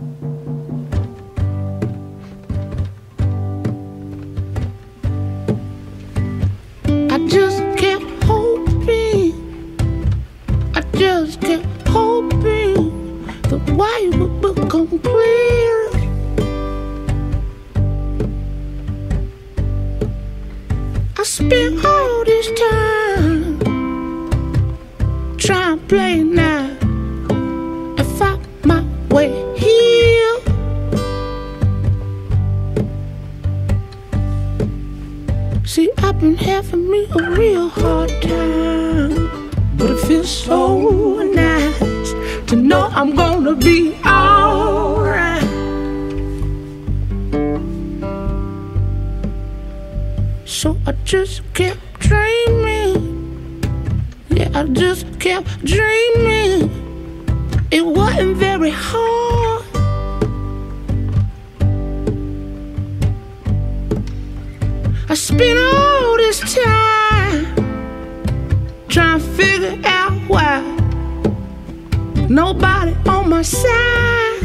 I just kept hoping, I just kept hoping the white would become clear. I spent all this time trying to play now and find my way here. See, I've been having me a real hard time, but it feels so nice to know I'm gonna be alright. So I just kept dreaming, yeah, I just kept dreaming. It wasn't very hard. I spent all this time trying to figure out why nobody on my side.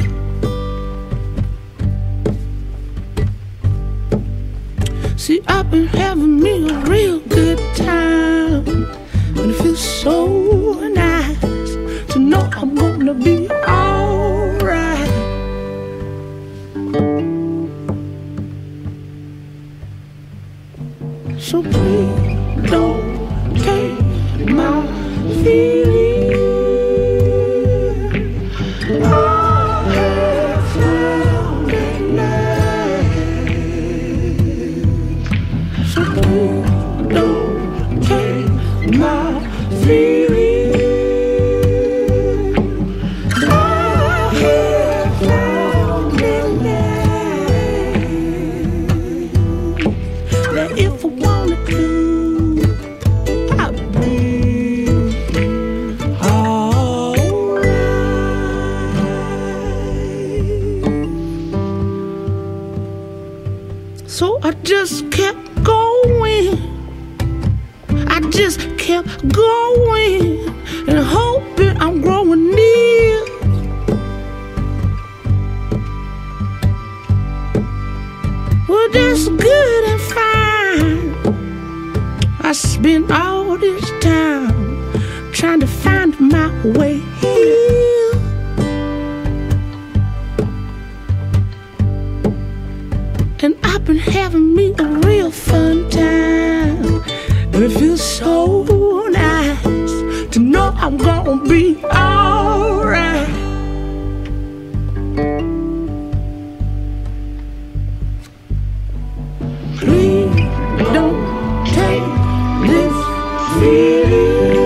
See, I've been having me a real good time, and it feels so nice to know I'm gonna be alright. So please don't take my feelings. I have found it now. So please don't take my feelings. I have found it now. That if I wanted to, I'd be alright. So I just kept going, I just kept going and hoping I'm growing near. Well, that's good and fine. I spent all this time trying to find my way here. And I've been having me a real fun time, and it feels so nice to know I'm gonna be alright. Please don't take this feeling.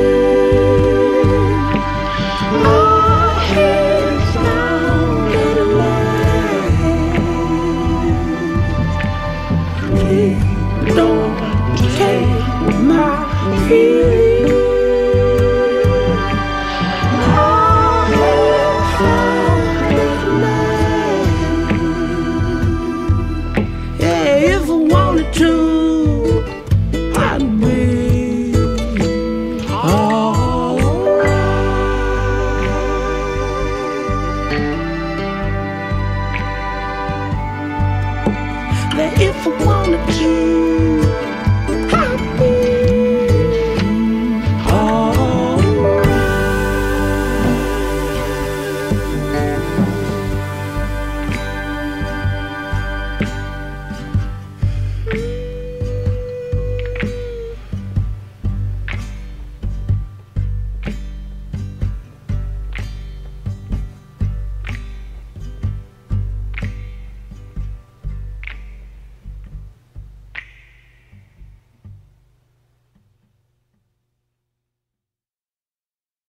I have found it now. Please don't take my feelings. I have found it now. Yeah, if I wanted to, I'd be alright. That if I wanted to,